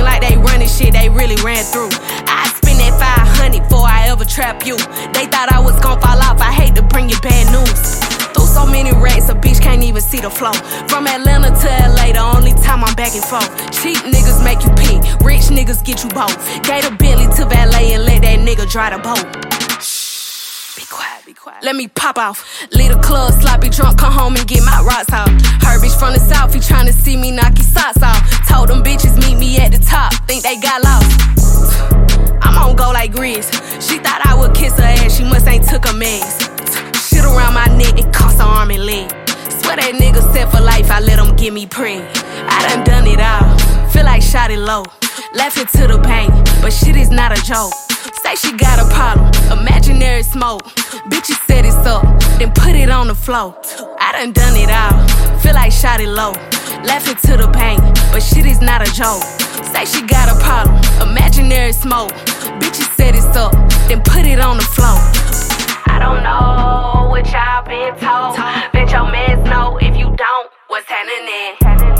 seem like they running shit they really ran through. I spend that 500 before I ever trap you. They thought I was gon' fall off, I hate to bring you bad news. Through so many racks, a bitch can't even see the flow. From Atlanta to LA, the only time I'm back and forth. Cheap niggas make you pick, rich niggas get you both. Gave a Bentley to valet and let that nigga dry the boat. Be quiet, be quiet. Let me pop off. Leave the club, sloppy drunk, come home and get my rocks off. Her bitch from the south, he tryna see me knock his socks off. Told them bitches meet me at the top, think they got lost. I'm on go like Grizz. She thought I would kiss her ass, she must ain't took a mess. Shit around my neck, it cost her arm and leg. Swear that nigga set for life, I let him get me preg. I done it all, feel like shot it low. Laughing to the bank, but shit is not a joke. Say she got a problem, imaginary smoke. Bitches set it up, then put it on the floor. I done it all, feel like shot it low. Laughing to the bank, but shit is not a joke. Say she got a problem, imaginary smoke. Bitches set it up, then put it on the floor. I don't know what y'all been told. Bet your mans know if you don't, what's happening?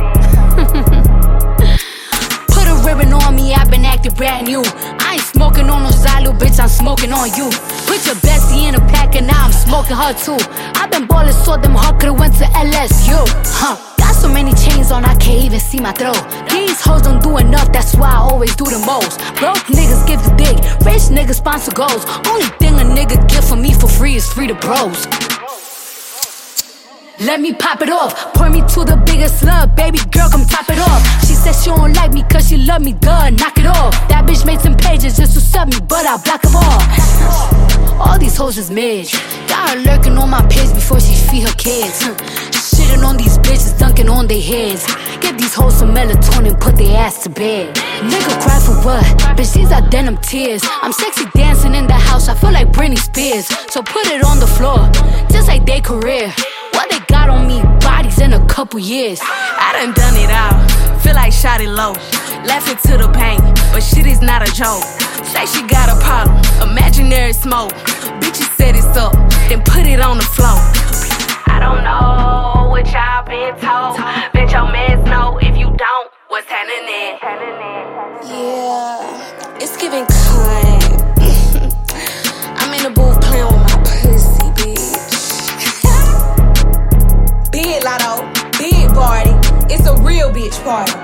Put a ribbon on me, I've been acting brand new. I ain't smoking on no Zylo, bitch, I'm smoking on you. Put your bestie in a pack and now I'm smoking her too. I've been ballin' so them hard could've went to LSU. Got so many chains on, I can't even see my throat. These hoes don't do enough, that's why I always do the most. Broke niggas give the dick, rich niggas sponsor goals. Only thing a nigga get from me for free is free to bros. Let me pop it off, point me to the biggest love, baby girl, come top it off. She said she don't like me cause she love me, duh, knock it off. That bitch made some pages just to sub me, but I block them all. All these hoes is mid, got her lurking on my page before she feed her kids. Shitting on these bitches, dunking on their heads. Get these hoes some melatonin, put their ass to bed. Nigga cry for what? Bitch, these are denim tears. I'm sexy dancing in the house, I feel like Britney Spears. So put it on the floor, just like their career. What they got on me, bodies in a couple years. I done it all, feel like shot it low. Laughing to the bank, but shit is not a joke. Say she got a problem, imaginary smoke. Bitches set it up, then put it on the floor. I don't know what y'all been told. Bet your mans know if you don't, what's happening? Yeah, it's giving cunt. I'm in the booth playing with my pussy, bitch. Big Lotto, big party. It's a real bitch party.